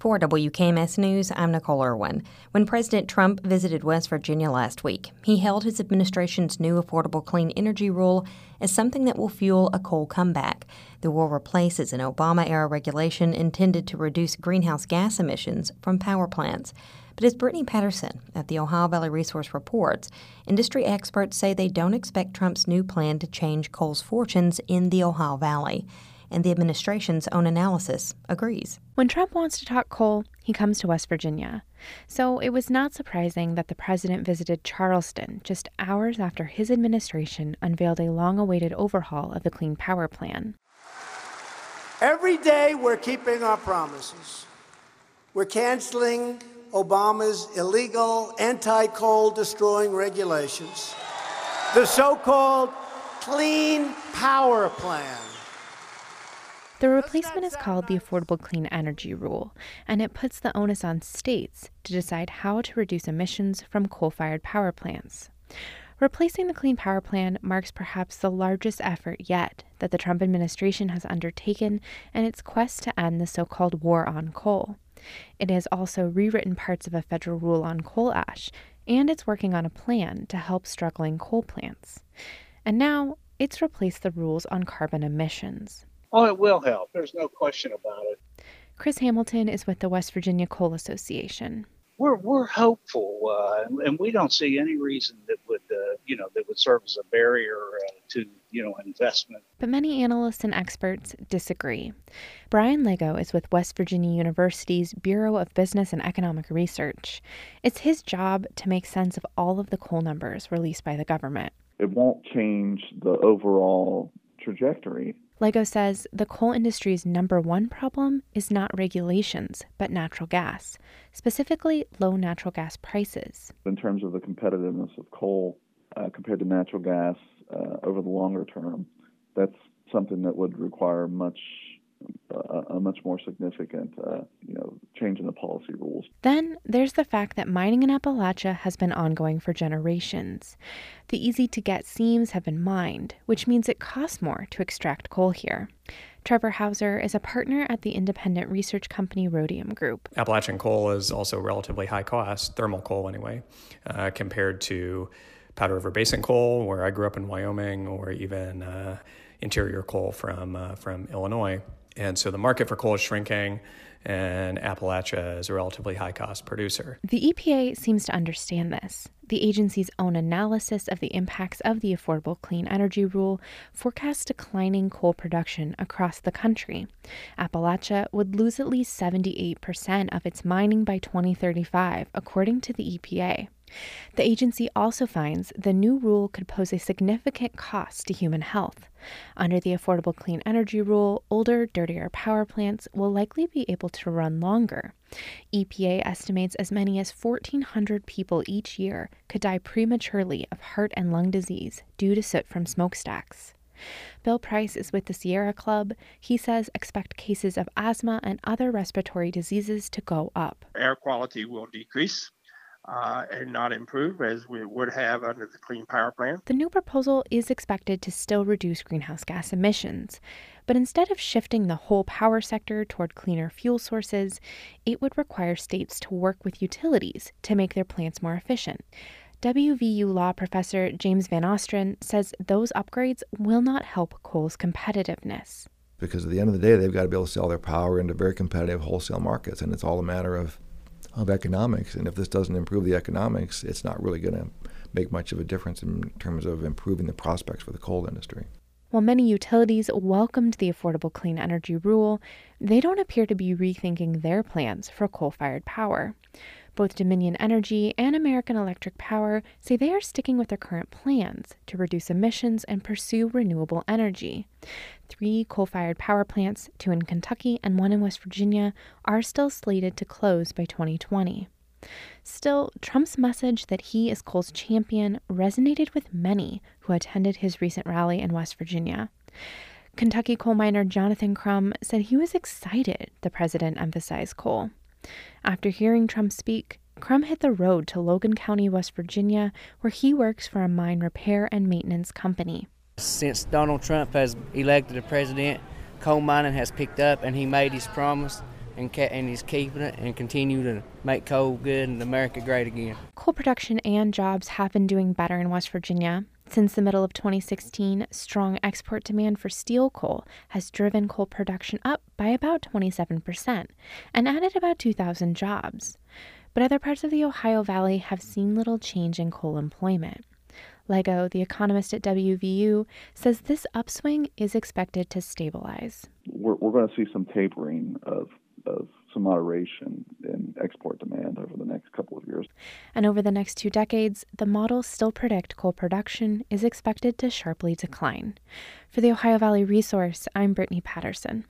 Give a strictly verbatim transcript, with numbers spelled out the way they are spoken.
For W K M S News, I'm Nicole Irwin. When President Trump visited West Virginia last week, he hailed his administration's new Affordable Clean Energy Rule as something that will fuel a coal comeback. The rule replaces an Obama-era regulation intended to reduce greenhouse gas emissions from power plants. But as Brittany Patterson at the Ohio Valley Resource reports, industry experts say they don't expect Trump's new plan to change coal's fortunes in the Ohio Valley. And the administration's own analysis agrees. When Trump wants to talk coal, he comes to West Virginia. So it was not surprising that the president visited Charleston just hours after his administration unveiled a long-awaited overhaul of the Clean Power Plan. Every day we're keeping our promises. We're canceling Obama's illegal anti-coal destroying regulations, the so-called Clean Power Plan. The replacement is called the Affordable Clean Energy Rule, and it puts the onus on states to decide how to reduce emissions from coal-fired power plants. Replacing the Clean Power Plan marks perhaps the largest effort yet that the Trump administration has undertaken in its quest to end the so-called war on coal. It has also rewritten parts of a federal rule on coal ash, and it's working on a plan to help struggling coal plants. And now it's replaced the rules on carbon emissions. Oh, it will help. There's no question about it. Chris Hamilton is with the West Virginia Coal Association. We're we're hopeful, uh, and we don't see any reason that would, uh, you know, that would serve as a barrier uh, to, you know, investment. But many analysts and experts disagree. Brian Lego is with West Virginia University's Bureau of Business and Economic Research. It's his job to make sense of all of the coal numbers released by the government. It won't change the overall trajectory. Lego says the coal industry's number one problem is not regulations, but natural gas, specifically low natural gas prices. In terms of the competitiveness of coal uh, compared to natural gas uh, over the longer term, that's something that would require much uh, a much more significant uh, you know, change in the policy rules. Then there's the fact that mining in Appalachia has been ongoing for generations. The easy-to-get seams have been mined, which means it costs more to extract coal here. Trevor Hauser is a partner at the independent research company Rhodium Group. Appalachian coal is also relatively high cost, thermal coal anyway, uh, compared to Powder River Basin coal, where I grew up in Wyoming, or even uh, interior coal from uh, from Illinois. And so the market for coal is shrinking, and Appalachia is a relatively high-cost producer. The E P A seems to understand this. The agency's own analysis of the impacts of the Affordable Clean Energy Rule forecasts declining coal production across the country. Appalachia would lose at least seventy-eight percent of its mining by twenty thirty-five, according to the E P A. The agency also finds the new rule could pose a significant cost to human health. Under the Affordable Clean Energy Rule, older, dirtier power plants will likely be able to run longer. E P A estimates as many as fourteen hundred people each year could die prematurely of heart and lung disease due to soot from smokestacks. Bill Price is with the Sierra Club. He says expect cases of asthma and other respiratory diseases to go up. Air quality will decrease. Uh, and not improve as we would have under the Clean Power Plan. The new proposal is expected to still reduce greenhouse gas emissions, but instead of shifting the whole power sector toward cleaner fuel sources, it would require states to work with utilities to make their plants more efficient. W V U law professor James Van Ostrin says those upgrades will not help coal's competitiveness. Because at the end of the day, they've got to be able to sell their power into very competitive wholesale markets, and it's all a matter of of economics, and if this doesn't improve the economics, it's not really going to make much of a difference in terms of improving the prospects for the coal industry. While many utilities welcomed the Affordable Clean Energy Rule, they don't appear to be rethinking their plans for coal-fired power. Both Dominion Energy and American Electric Power say they are sticking with their current plans to reduce emissions and pursue renewable energy. Three coal-fired power plants, two in Kentucky and one in West Virginia, are still slated to close by twenty twenty. Still, Trump's message that he is coal's champion resonated with many who attended his recent rally in West Virginia. Kentucky coal miner Jonathan Crum said he was excited the president emphasized coal. After hearing Trump speak, Crum hit the road to Logan County, West Virginia, where he works for a mine repair and maintenance company. Since Donald Trump has elected a president, coal mining has picked up, and he made his promise, and, ca- and he's keeping it and continue to make coal good and America great again. Coal production and jobs have been doing better in West Virginia. Since the middle of twenty sixteen, strong export demand for steel coal has driven coal production up by about twenty-seven percent and added about two thousand jobs. But other parts of the Ohio Valley have seen little change in coal employment. Lego, the economist at W V U, says this upswing is expected to stabilize. We're, we're going to see some tapering of, of some moderation in export demand over the next couple of years. And over the next two decades, the models still predict coal production is expected to sharply decline. For the Ohio Valley Resource, I'm Brittany Patterson.